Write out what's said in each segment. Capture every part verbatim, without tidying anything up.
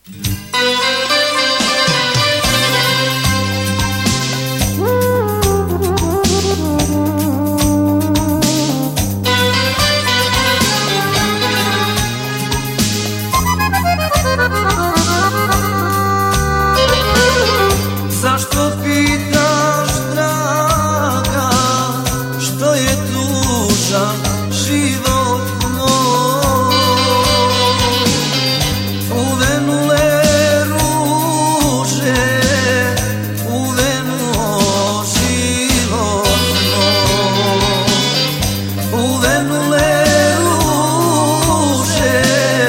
Zašto pitaš, draga, što je tužan život moj? Uvenule ruže, uvenuo život moj. Uvenule ruže,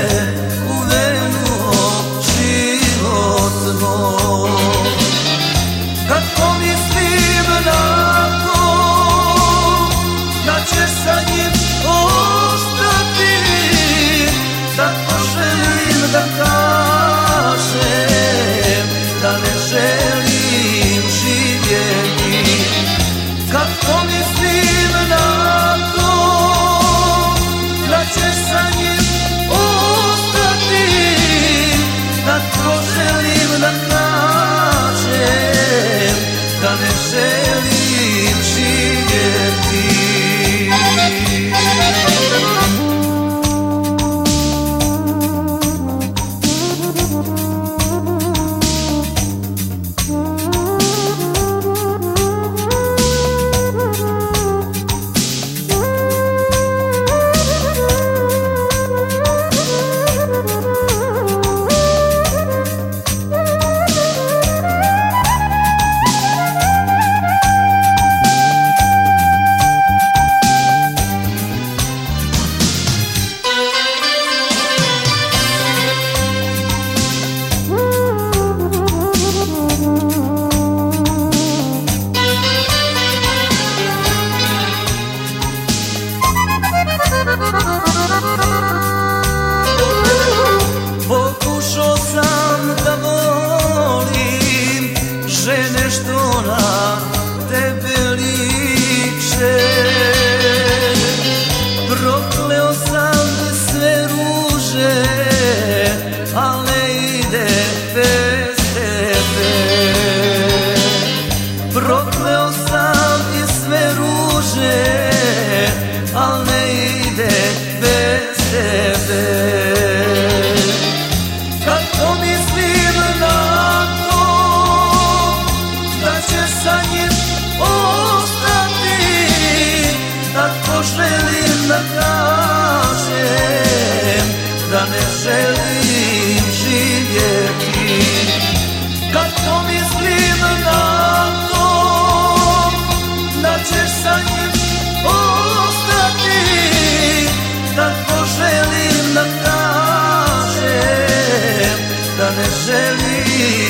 uvenuo život moj. Kad pomislim na to da ćeš sa njim ostati, da poželim da kažem da ne želim živjeti. Kad pomislim na to da ćeš sa njim ostati, da poželim da kažem da ne želim živjeti. Pokušao sam da volim žene što na tebe liče. Prokleo sam sve ruže, al ne ide bez tebe. Prokleo sam i sve ruže, al ne ide bez tebe. Kad pomislim na to da ćeš sa njim ostati, da poželim da kažem da ne želim živjeti. Kad pomislim na to da ćeš sa njim ostati, da poželim da kažem da ne želim